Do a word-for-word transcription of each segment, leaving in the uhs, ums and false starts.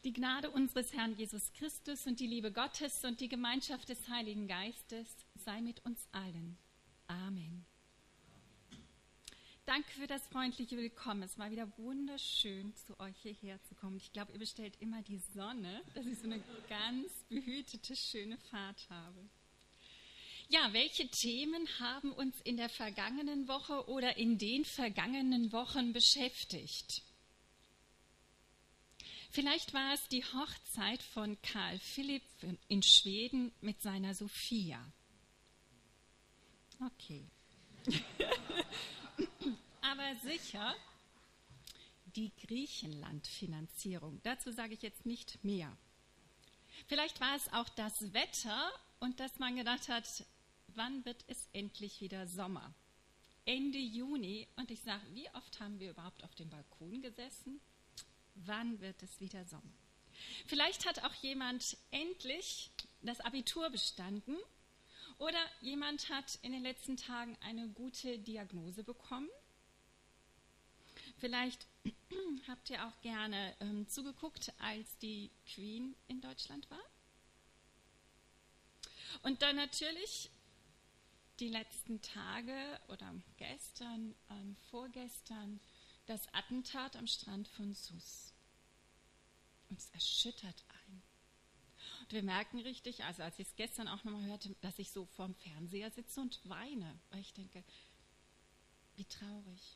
Die Gnade unseres Herrn Jesus Christus und die Liebe Gottes und die Gemeinschaft des Heiligen Geistes sei mit uns allen. Amen. Danke für das freundliche Willkommen. Es war wieder wunderschön, zu euch hierher zu kommen. Ich glaube, ihr bestellt immer die Sonne, dass ich so eine ganz behütete, schöne Fahrt habe. Ja, welche Themen haben uns in der vergangenen Woche oder in den vergangenen Wochen beschäftigt? Vielleicht war es die Hochzeit von Karl Philipp in Schweden mit seiner Sophia. Okay. Aber sicher die Griechenland-Finanzierung. Dazu sage ich jetzt nicht mehr. Vielleicht war es auch das Wetter und dass man gedacht hat, wann wird es endlich wieder Sommer? Ende Juni und ich sage, wie oft haben wir überhaupt auf dem Balkon gesessen? Wann wird es wieder Sommer? Vielleicht hat auch jemand endlich das Abitur bestanden oder jemand hat in den letzten Tagen eine gute Diagnose bekommen. Vielleicht habt ihr auch gerne ähm, zugeguckt, als die Queen in Deutschland war. Und dann natürlich die letzten Tage oder gestern, ähm, vorgestern, das Attentat am Strand von Sousse. Und es erschüttert einen. Und wir merken richtig, also als ich es gestern auch nochmal hörte, dass ich so vorm Fernseher sitze und weine, weil ich denke, wie traurig.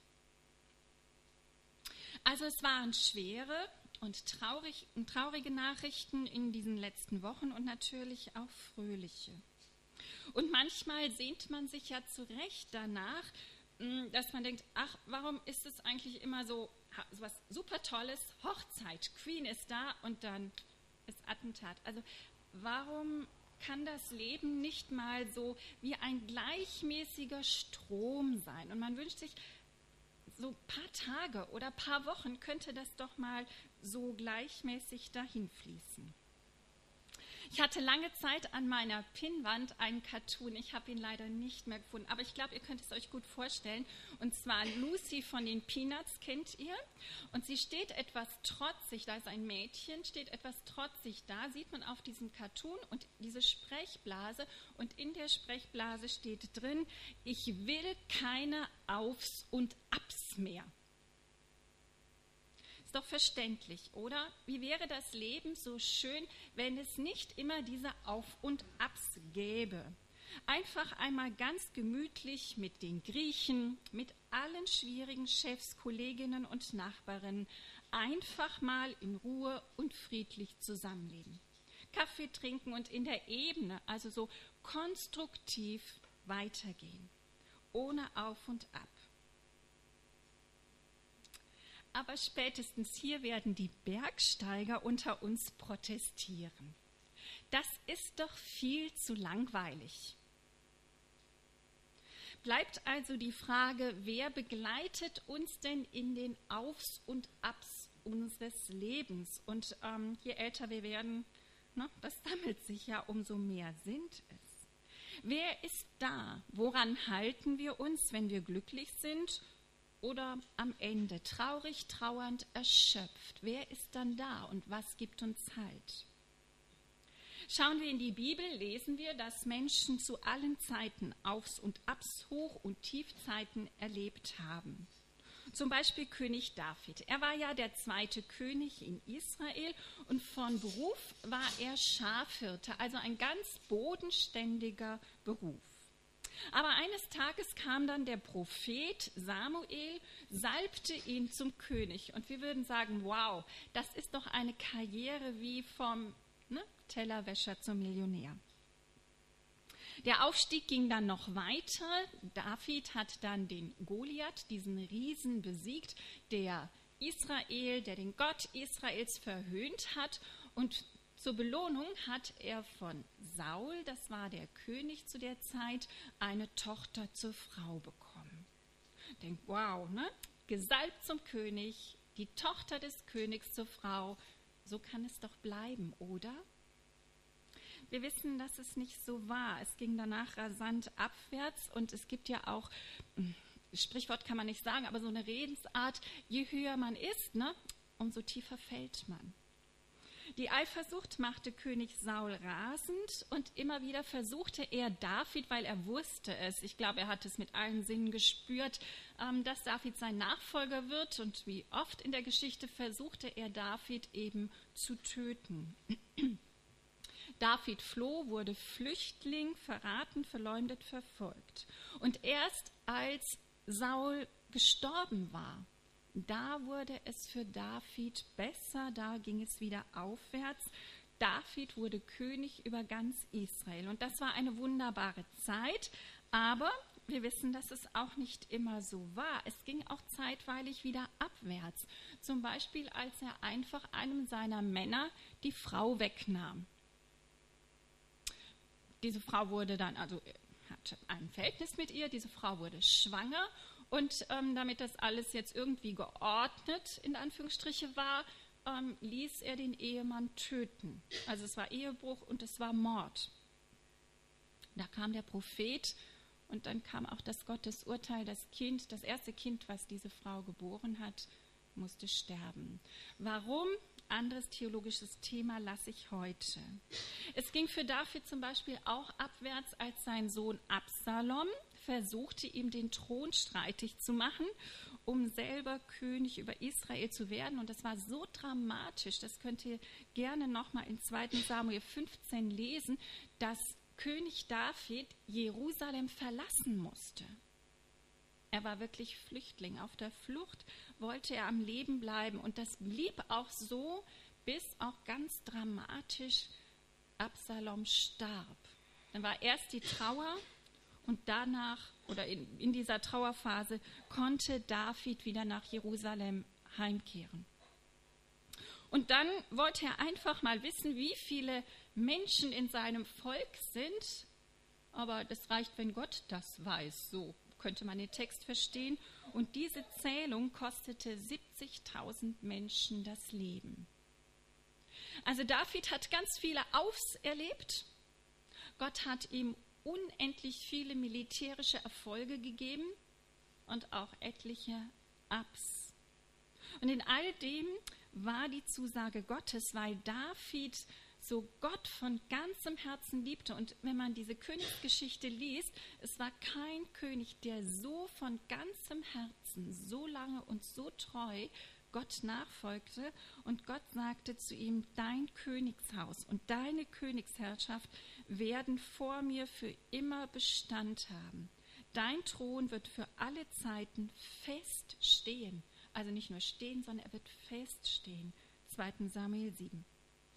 Also es waren schwere und traurig, traurige Nachrichten in diesen letzten Wochen und natürlich auch fröhliche. Und manchmal sehnt man sich ja zu Recht danach, dass man denkt, ach, warum ist es eigentlich immer so, so was super Tolles, Hochzeit, Queen ist da und dann ist Attentat. Also warum kann das Leben nicht mal so wie ein gleichmäßiger Strom sein? Und man wünscht sich, so ein paar Tage oder ein paar Wochen könnte das doch mal so gleichmäßig dahin fließen. Ich hatte lange Zeit an meiner Pinnwand einen Cartoon. Ich habe ihn leider nicht mehr gefunden, aber ich glaube, ihr könnt es euch gut vorstellen. Und zwar Lucy von den Peanuts kennt ihr. Und sie steht etwas trotzig, da ist ein Mädchen, steht etwas trotzig da, sieht man auf diesem Cartoon und diese Sprechblase. Und in der Sprechblase steht drin, ich will keine Aufs und Abs mehr. Doch verständlich, oder? Wie wäre das Leben so schön, wenn es nicht immer diese Auf- und Abs gäbe? Einfach einmal ganz gemütlich mit den Griechen, mit allen schwierigen Chefs, Kolleginnen und Nachbarinnen, einfach mal in Ruhe und friedlich zusammenleben. Kaffee trinken und in der Ebene, also so konstruktiv weitergehen, ohne Auf und Ab. Aber spätestens hier werden die Bergsteiger unter uns protestieren. Das ist doch viel zu langweilig. Bleibt also die Frage, wer begleitet uns denn in den Aufs und Abs unseres Lebens? Und ähm, je älter wir werden, ne, das sammelt sich ja, umso mehr sind es. Wer ist da? Woran halten wir uns, wenn wir glücklich sind? Oder am Ende traurig, trauernd, erschöpft. Wer ist dann da und was gibt uns Halt? Schauen wir in die Bibel, lesen wir, dass Menschen zu allen Zeiten Aufs und Abs, Hoch- und Tiefzeiten erlebt haben. Zum Beispiel König David. Er war ja der zweite König in Israel und von Beruf war er Schafhirte, also ein ganz bodenständiger Beruf. Aber eines Tages kam dann der Prophet Samuel, salbte ihn zum König. Und wir würden sagen, wow, das ist doch eine Karriere wie vom ne, Tellerwäscher zum Millionär. Der Aufstieg ging dann noch weiter. David hat dann den Goliath, diesen Riesen, besiegt, der Israel, der den Gott Israels verhöhnt hat. Und zur Belohnung hat er von Saul, das war der König zu der Zeit, eine Tochter zur Frau bekommen. Denkt, wow, ne? Gesalbt zum König, die Tochter des Königs zur Frau, so kann es doch bleiben, oder? Wir wissen, dass es nicht so war. Es ging danach rasant abwärts und es gibt ja auch, Sprichwort kann man nicht sagen, aber so eine Redensart, je höher man ist, ne, umso tiefer fällt man. Die Eifersucht machte König Saul rasend und immer wieder versuchte er David, weil er wusste es, ich glaube, er hat es mit allen Sinnen gespürt, dass David sein Nachfolger wird, und wie oft in der Geschichte versuchte er David eben zu töten. David floh, wurde Flüchtling, verraten, verleumdet, verfolgt. Und erst als Saul gestorben war, da wurde es für David besser, da ging es wieder aufwärts. David wurde König über ganz Israel. Und das war eine wunderbare Zeit, aber wir wissen, dass es auch nicht immer so war. Es ging auch zeitweilig wieder abwärts. Zum Beispiel, als er einfach einem seiner Männer die Frau wegnahm. Diese Frau wurde dann, also hatte ein Verhältnis mit ihr, diese Frau wurde schwanger. Und ähm, damit das alles jetzt irgendwie geordnet, in Anführungsstriche, war, ähm, ließ er den Ehemann töten. Also es war Ehebruch und es war Mord. Da kam der Prophet und dann kam auch das Gottesurteil, das Kind, das erste Kind, was diese Frau geboren hat, musste sterben. Warum? Anderes theologisches Thema lasse ich heute. Es ging für David zum Beispiel auch abwärts, als sein Sohn Absalom versuchte, ihm den Thron streitig zu machen, um selber König über Israel zu werden. Und das war so dramatisch, das könnt ihr gerne nochmal in zweiten Samuel fünfzehn lesen, dass König David Jerusalem verlassen musste. Er war wirklich Flüchtling. Auf der Flucht wollte er am Leben bleiben. Und das blieb auch so, bis auch ganz dramatisch Absalom starb. Dann war erst die Trauer und danach, oder in, in dieser Trauerphase, konnte David wieder nach Jerusalem heimkehren. Und dann wollte er einfach mal wissen, wie viele Menschen in seinem Volk sind. Aber das reicht, wenn Gott das weiß, so könnte man den Text verstehen. Und diese Zählung kostete siebzigtausend Menschen das Leben. Also David hat ganz viele Aufs erlebt. Gott hat ihm unendlich viele militärische Erfolge gegeben und auch etliche Abs. Und in all dem war die Zusage Gottes, weil David so Gott von ganzem Herzen liebte. Und wenn man diese Königsgeschichte liest, es war kein König, der so von ganzem Herzen, so lange und so treu Gott nachfolgte. Und Gott sagte zu ihm, dein Königshaus und deine Königsherrschaft werden vor mir für immer Bestand haben. Dein Thron wird für alle Zeiten fest stehen. Also nicht nur stehen, sondern er wird feststehen. zweiten Samuel sieben.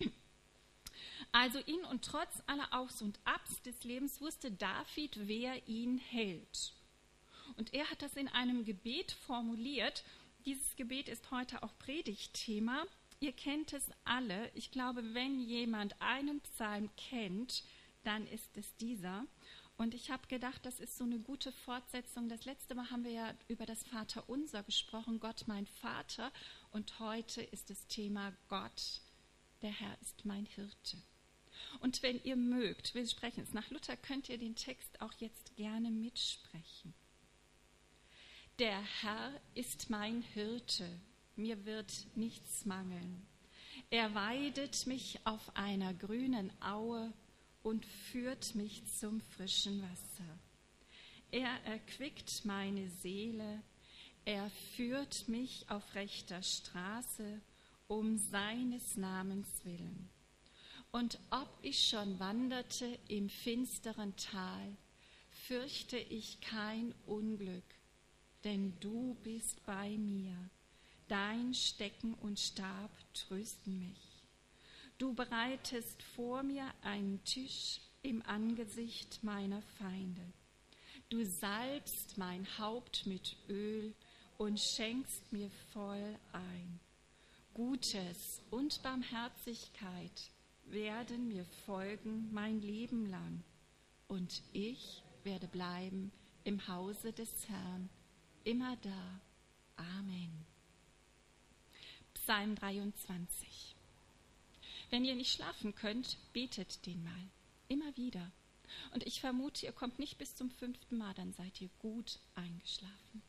Also in und trotz aller Aufs und Abs des Lebens wusste David, wer ihn hält. Und er hat das in einem Gebet formuliert. Dieses Gebet ist heute auch Predigtthema. Ihr kennt es alle. Ich glaube, wenn jemand einen Psalm kennt, dann ist es dieser. Und ich habe gedacht, das ist so eine gute Fortsetzung. Das letzte Mal haben wir ja über das Vaterunser gesprochen, Gott mein Vater. Und heute ist das Thema Gott, der Herr ist mein Hirte. Und wenn ihr mögt, wir sprechen es nach Luther, könnt ihr den Text auch jetzt gerne mitsprechen. Der Herr ist mein Hirte, mir wird nichts mangeln. Er weidet mich auf einer grünen Aue und führt mich zum frischen Wasser. Er erquickt meine Seele, er führt mich auf rechter Straße, um seines Namens willen. Und ob ich schon wanderte im finsteren Tal, fürchte ich kein Unglück, denn du bist bei mir. Dein Stecken und Stab trösten mich. Du bereitest vor mir einen Tisch im Angesicht meiner Feinde. Du salbst mein Haupt mit Öl und schenkst mir voll ein. Gutes und Barmherzigkeit werden mir folgen mein Leben lang, und ich werde bleiben im Hause des Herrn, immer da. Amen. Psalm dreiundzwanzig. Wenn ihr nicht schlafen könnt, betet den mal, immer wieder. Und ich vermute, ihr kommt nicht bis zum fünften Mal, dann seid ihr gut eingeschlafen.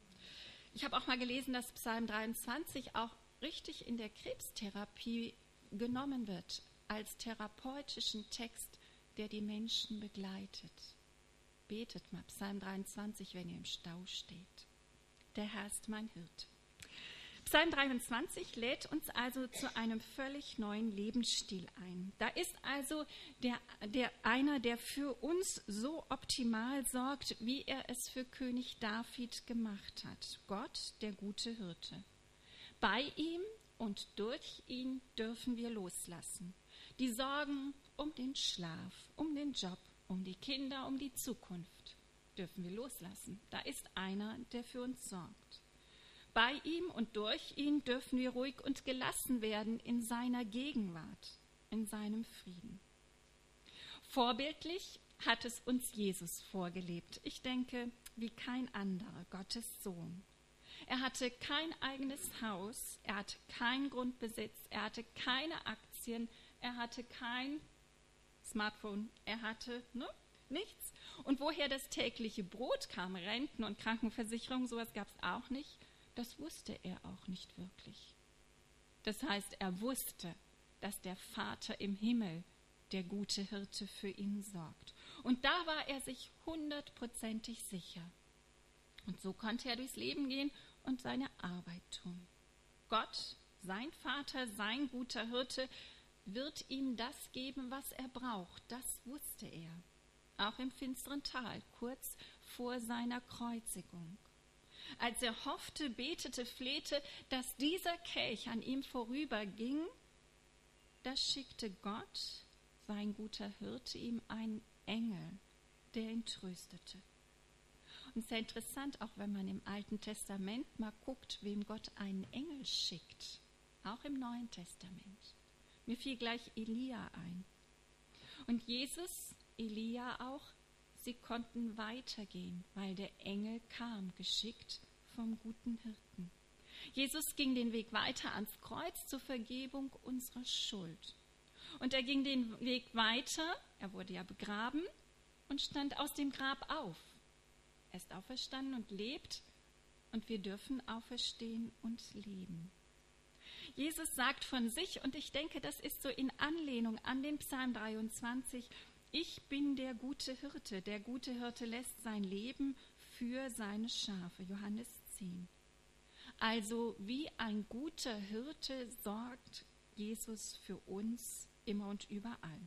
Ich habe auch mal gelesen, dass Psalm dreiundzwanzig auch richtig in der Krebstherapie genommen wird als therapeutischen Text, der die Menschen begleitet. Betet mal Psalm dreiundzwanzig, wenn ihr im Stau steht. Der Herr ist mein Hirte. Psalm dreiundzwanzig lädt uns also zu einem völlig neuen Lebensstil ein. Da ist also der, der einer, der für uns so optimal sorgt, wie er es für König David gemacht hat. Gott, der gute Hirte. Bei ihm und durch ihn dürfen wir loslassen. Die Sorgen um den Schlaf, um den Job, um die Kinder, um die Zukunft dürfen wir loslassen. Da ist einer, der für uns sorgt. Bei ihm und durch ihn dürfen wir ruhig und gelassen werden in seiner Gegenwart, in seinem Frieden. Vorbildlich hat es uns Jesus vorgelebt. Ich denke, wie kein anderer, Gottes Sohn. Er hatte kein eigenes Haus, er hatte keinen Grundbesitz, er hatte keine Aktien, er hatte kein Smartphone, er hatte ne, nichts. Und woher das tägliche Brot kam, Renten und Krankenversicherung, sowas gab es auch nicht. Das wusste er auch nicht wirklich. Das heißt, er wusste, dass der Vater im Himmel der gute Hirte für ihn sorgt. Und da war er sich hundertprozentig sicher. Und so konnte er durchs Leben gehen und seine Arbeit tun. Gott, sein Vater, sein guter Hirte, wird ihm das geben, was er braucht. Das wusste er. Auch im finsteren Tal, kurz vor seiner Kreuzigung. Als er hoffte, betete, flehte, dass dieser Kelch an ihm vorüberging, da schickte Gott, sein guter Hirte, ihm einen Engel, der ihn tröstete. Und es ist ja interessant, auch wenn man im Alten Testament mal guckt, wem Gott einen Engel schickt, auch im Neuen Testament. Mir fiel gleich Elia ein. Und Jesus, Elia auch, sie konnten weitergehen, weil der Engel kam, geschickt vom guten Hirten. Jesus ging den Weg weiter ans Kreuz zur Vergebung unserer Schuld. Und er ging den Weg weiter, er wurde ja begraben und stand aus dem Grab auf. Er ist auferstanden und lebt und wir dürfen auferstehen und leben. Jesus sagt von sich, und ich denke, das ist so in Anlehnung an den Psalm dreiundzwanzig, ich bin der gute Hirte. Der gute Hirte lässt sein Leben für seine Schafe. Johannes zehn. Also wie ein guter Hirte sorgt Jesus für uns immer und überall.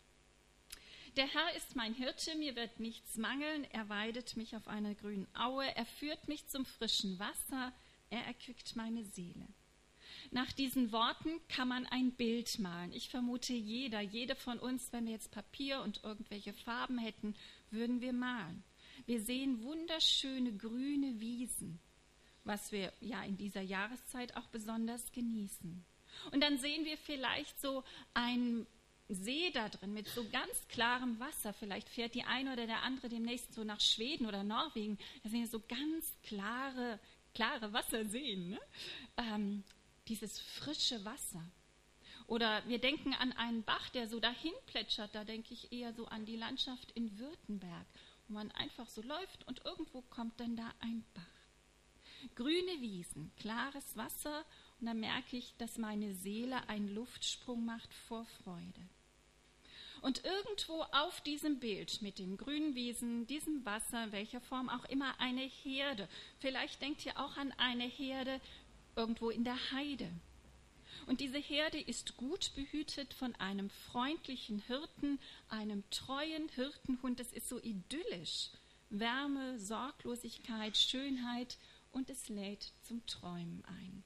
Der Herr ist mein Hirte, mir wird nichts mangeln. Er weidet mich auf einer grünen Aue. Er führt mich zum frischen Wasser. Er erquickt meine Seele. Nach diesen Worten kann man ein Bild malen. Ich vermute, jeder, jede von uns, wenn wir jetzt Papier und irgendwelche Farben hätten, würden wir malen. Wir sehen wunderschöne grüne Wiesen, was wir ja in dieser Jahreszeit auch besonders genießen. Und dann sehen wir vielleicht so einen See da drin mit so ganz klarem Wasser. Vielleicht fährt die eine oder der andere demnächst so nach Schweden oder Norwegen. Da sehen wir so ganz klare, klare Wasserseen, ne? Ähm, Dieses frische Wasser. Oder wir denken an einen Bach, der so dahin plätschert. Da denke ich eher so an die Landschaft in Württemberg, wo man einfach so läuft und irgendwo kommt dann da ein Bach. Grüne Wiesen, klares Wasser und da merke ich, dass meine Seele einen Luftsprung macht vor Freude. Und irgendwo auf diesem Bild mit den grünen Wiesen, diesem Wasser, welcher Form auch immer, eine Herde. Vielleicht denkt ihr auch an eine Herde irgendwo in der Heide. Und diese Herde ist gut behütet von einem freundlichen Hirten, einem treuen Hirtenhund. Es ist so idyllisch. Wärme, Sorglosigkeit, Schönheit und es lädt zum Träumen ein.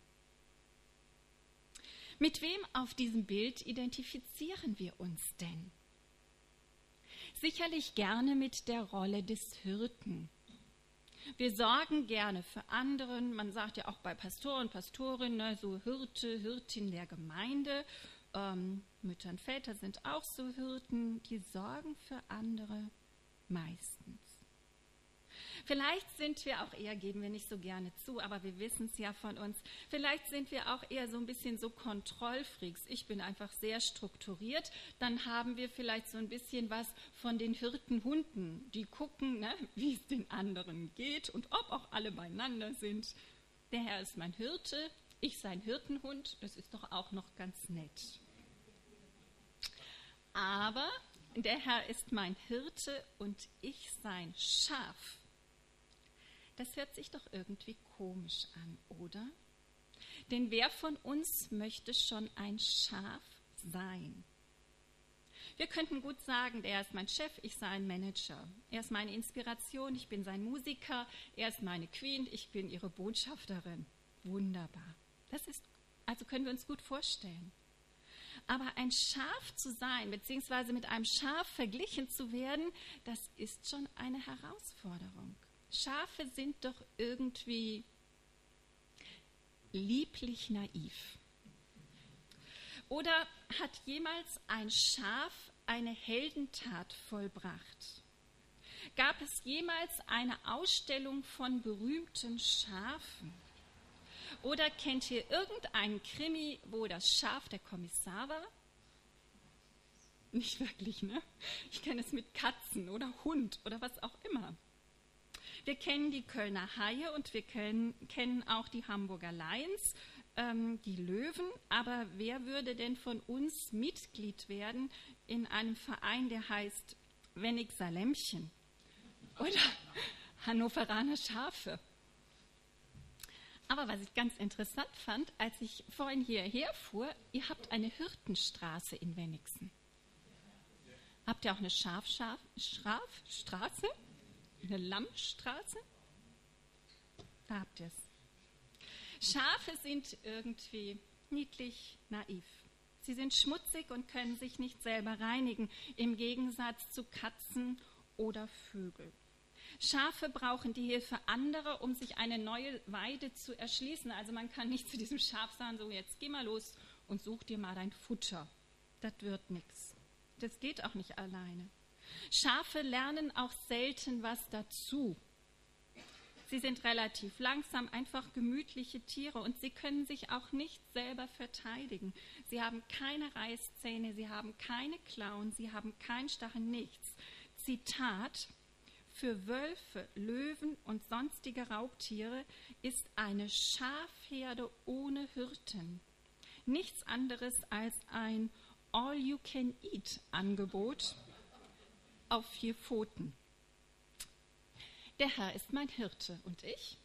Mit wem auf diesem Bild identifizieren wir uns denn? Sicherlich gerne mit der Rolle des Hirten. Wir sorgen gerne für andere. Man sagt ja auch bei Pastoren, Pastorinnen, ne, so Hirte, Hirtin der Gemeinde. Ähm, Mütter und Väter sind auch so Hirten, die sorgen für andere meistens. Vielleicht sind wir auch eher, geben wir nicht so gerne zu, aber wir wissen es ja von uns, vielleicht sind wir auch eher so ein bisschen so Kontrollfreaks. Ich bin einfach sehr strukturiert, dann haben wir vielleicht so ein bisschen was von den Hirtenhunden, die gucken, ne, wie es den anderen geht und ob auch alle beieinander sind. Der Herr ist mein Hirte, ich sein Hirtenhund, das ist doch auch noch ganz nett. Aber der Herr ist mein Hirte und ich sein Schaf. Das hört sich doch irgendwie komisch an, oder? Denn wer von uns möchte schon ein Schaf sein? Wir könnten gut sagen, er ist mein Chef, ich sein Manager. Er ist meine Inspiration, ich bin sein Musiker. Er ist meine Queen, ich bin ihre Botschafterin. Wunderbar. Das ist, also können wir uns gut vorstellen. Aber ein Schaf zu sein, beziehungsweise mit einem Schaf verglichen zu werden, das ist schon eine Herausforderung. Schafe sind doch irgendwie lieblich naiv. Oder hat jemals ein Schaf eine Heldentat vollbracht? Gab es jemals eine Ausstellung von berühmten Schafen? Oder kennt ihr irgendeinen Krimi, wo das Schaf der Kommissar war? Nicht wirklich, ne? Ich kenne es mit Katzen oder Hund oder was auch immer. Wir kennen die Kölner Haie und wir kennen, kennen auch die Hamburger Lions, ähm, die Löwen. Aber wer würde denn von uns Mitglied werden in einem Verein, der heißt Wennigser Lämmchen oder Hannoveraner Schafe? Aber was ich ganz interessant fand, als ich vorhin hierher fuhr, ihr habt eine Hirtenstraße in Wennigsen. Habt ihr auch eine Schaf, Schaf, Straße? Eine Lammstraße? Da habt ihr es. Schafe sind irgendwie niedlich naiv. Sie sind schmutzig und können sich nicht selber reinigen, im Gegensatz zu Katzen oder Vögeln. Schafe brauchen die Hilfe anderer, um sich eine neue Weide zu erschließen. Also man kann nicht zu diesem Schaf sagen, so jetzt geh mal los und such dir mal dein Futter. Das wird nichts. Das geht auch nicht alleine. Schafe lernen auch selten was dazu. Sie sind relativ langsam, einfach gemütliche Tiere und sie können sich auch nicht selber verteidigen. Sie haben keine Reißzähne, sie haben keine Klauen, sie haben keinen Stachel, nichts. Zitat: Für Wölfe, Löwen und sonstige Raubtiere ist eine Schafherde ohne Hirten nichts anderes als ein All-You-Can-Eat-Angebot auf vier Pfoten. Der Herr ist mein Hirte und ich?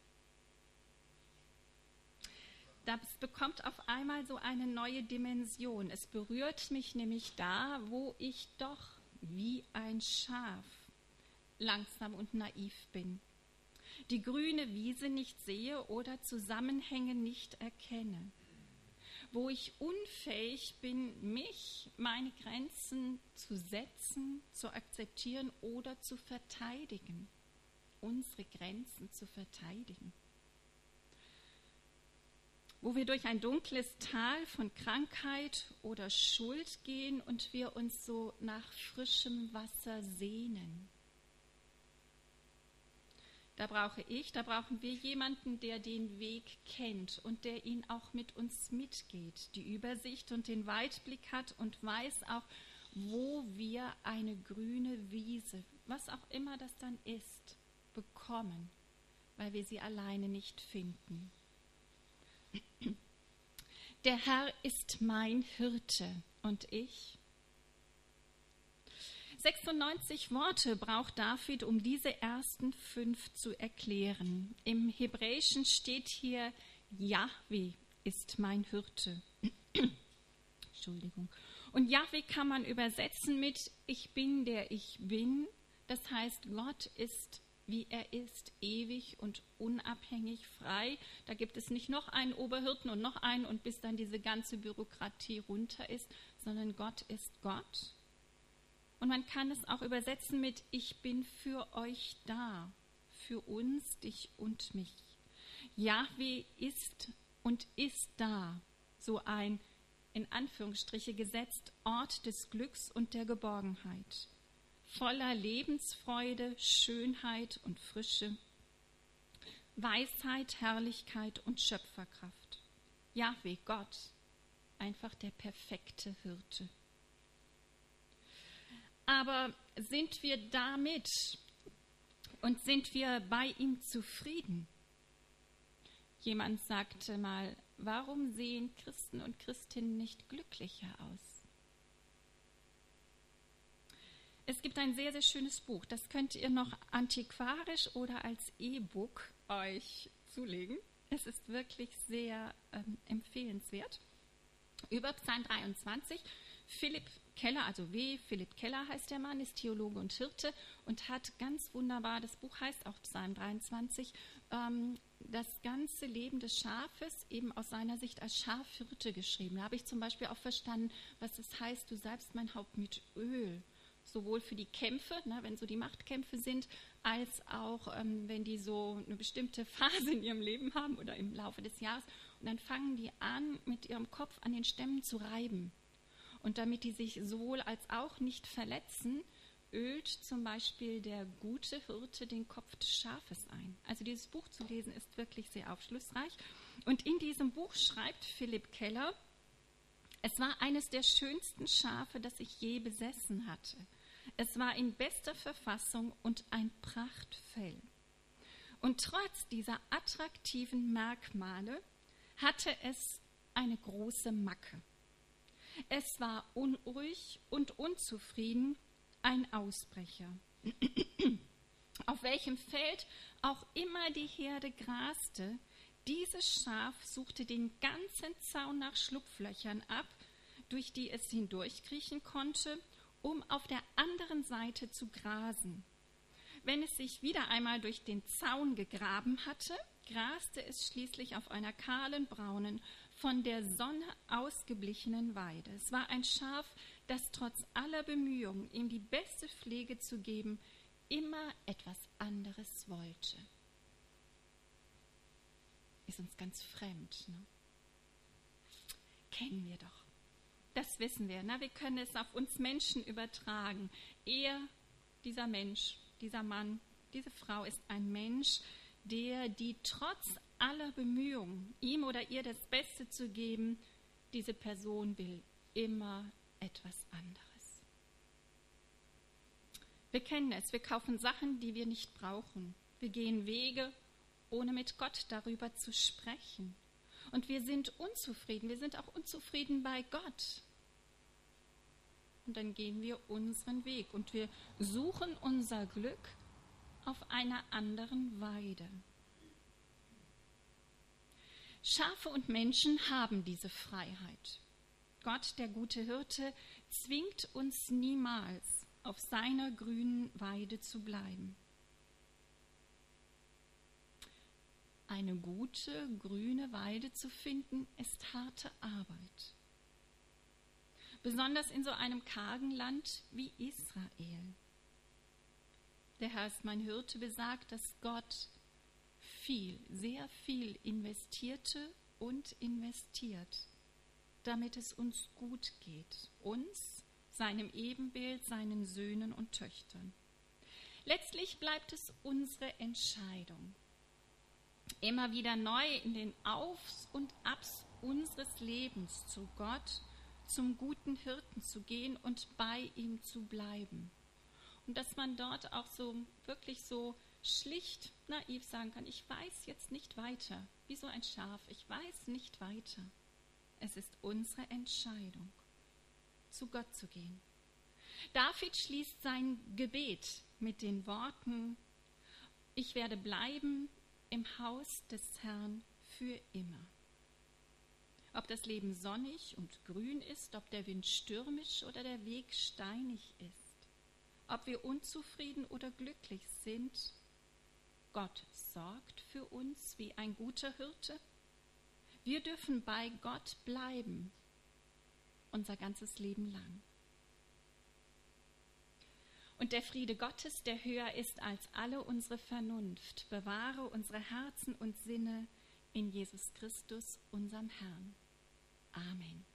Das bekommt auf einmal so eine neue Dimension. Es berührt mich nämlich da, wo ich doch wie ein Schaf langsam und naiv bin, die grüne Wiese nicht sehe oder Zusammenhänge nicht erkenne, wo ich unfähig bin, mich, meine Grenzen zu setzen, zu akzeptieren oder zu verteidigen, unsere Grenzen zu verteidigen, wo wir durch ein dunkles Tal von Krankheit oder Schuld gehen und wir uns so nach frischem Wasser sehnen. Da brauche ich, da brauchen wir jemanden, der den Weg kennt und der ihn auch mit uns mitgeht, die Übersicht und den Weitblick hat und weiß auch, wo wir eine grüne Wiese, was auch immer das dann ist, bekommen, weil wir sie alleine nicht finden. Der Herr ist mein Hirte und ich? sechsundneunzig Worte braucht David, um diese ersten fünf zu erklären. Im Hebräischen steht hier, Jahwe ist mein Hirte. Entschuldigung. Und Jahwe kann man übersetzen mit Ich bin, der ich bin. Das heißt, Gott ist, wie er ist, ewig und unabhängig, frei. Da gibt es nicht noch einen Oberhirten und noch einen und bis dann diese ganze Bürokratie runter ist, sondern Gott ist Gott. Und man kann es auch übersetzen mit Ich bin für euch da, für uns, dich und mich. Jahwe ist und ist da, so ein, in Anführungsstriche gesetzt, Ort des Glücks und der Geborgenheit, voller Lebensfreude, Schönheit und Frische, Weisheit, Herrlichkeit und Schöpferkraft. Jahwe, Gott, einfach der perfekte Hirte. Aber sind wir damit und sind wir bei ihm zufrieden? Jemand sagte mal, warum sehen Christen und Christinnen nicht glücklicher aus? Es gibt ein sehr, sehr schönes Buch. Das könnt ihr noch antiquarisch oder als E-Book euch zulegen. Es ist wirklich sehr ähm, empfehlenswert. Über Psalm dreiundzwanzig. Philipp Keller, also W. Philipp Keller heißt der Mann, ist Theologe und Hirte und hat ganz wunderbar, das Buch heißt auch Psalm dreiundzwanzig, ähm, das ganze Leben des Schafes eben aus seiner Sicht als Schafhirte geschrieben. Da habe ich zum Beispiel auch verstanden, was es heißt, du salbst mein Haupt mit Öl. Sowohl für die Kämpfe, ne, wenn so die Machtkämpfe sind, als auch, ähm, wenn die so eine bestimmte Phase in ihrem Leben haben oder im Laufe des Jahres. Und dann fangen die an, mit ihrem Kopf an den Stämmen zu reiben. Und damit die sich sowohl als auch nicht verletzen, ölt zum Beispiel der gute Hirte den Kopf des Schafes ein. Also dieses Buch zu lesen ist wirklich sehr aufschlussreich. Und in diesem Buch schreibt Philipp Keller, es war eines der schönsten Schafe, das ich je besessen hatte. Es war in bester Verfassung und ein Prachtfell. Und trotz dieser attraktiven Merkmale hatte es eine große Macke. Es war unruhig und unzufrieden, ein Ausbrecher. Auf welchem Feld auch immer die Herde graste, dieses Schaf suchte den ganzen Zaun nach Schlupflöchern ab, durch die es hindurchkriechen konnte, um auf der anderen Seite zu grasen. Wenn es sich wieder einmal durch den Zaun gegraben hatte, graste es schließlich auf einer kahlen, braunen, von der Sonne ausgeblichenen Weide. Es war ein Schaf, das trotz aller Bemühungen, ihm die beste Pflege zu geben, immer etwas anderes wollte. Ist uns ganz fremd, ne? Kennen wir doch. Das wissen wir. Ne? Wir können es auf uns Menschen übertragen. Er, dieser Mensch, dieser Mann, diese Frau ist ein Mensch, der, die trotz aller Bemühungen, ihm oder ihr das Beste zu geben, diese Person will immer etwas anderes. Wir kennen es. Wir kaufen Sachen, die wir nicht brauchen. Wir gehen Wege, ohne mit Gott darüber zu sprechen. Und wir sind unzufrieden. Wir sind auch unzufrieden bei Gott. Und dann gehen wir unseren Weg und wir suchen unser Glück auf einer anderen Weide. Schafe und Menschen haben diese Freiheit. Gott, der gute Hirte, zwingt uns niemals, auf seiner grünen Weide zu bleiben. Eine gute, grüne Weide zu finden, ist harte Arbeit. Besonders in so einem kargen Land wie Israel. Der Herr ist mein Hirte besagt, dass Gott viel, sehr viel investierte und investiert, damit es uns gut geht, uns, seinem Ebenbild, seinen Söhnen und Töchtern. Letztlich bleibt es unsere Entscheidung, immer wieder neu in den Aufs und Abs unseres Lebens zu Gott, zum guten Hirten zu gehen und bei ihm zu bleiben. Und dass man dort auch so wirklich so schlicht naiv sagen kann, ich weiß jetzt nicht weiter, wie so ein Schaf, ich weiß nicht weiter. Es ist unsere Entscheidung, zu Gott zu gehen. David schließt sein Gebet mit den Worten, ich werde bleiben im Haus des Herrn für immer. Ob das Leben sonnig und grün ist, ob der Wind stürmisch oder der Weg steinig ist, ob wir unzufrieden oder glücklich sind, Gott sorgt für uns wie ein guter Hirte. Wir dürfen bei Gott bleiben, unser ganzes Leben lang. Und der Friede Gottes, der höher ist als alle unsere Vernunft, bewahre unsere Herzen und Sinne in Jesus Christus, unserem Herrn. Amen.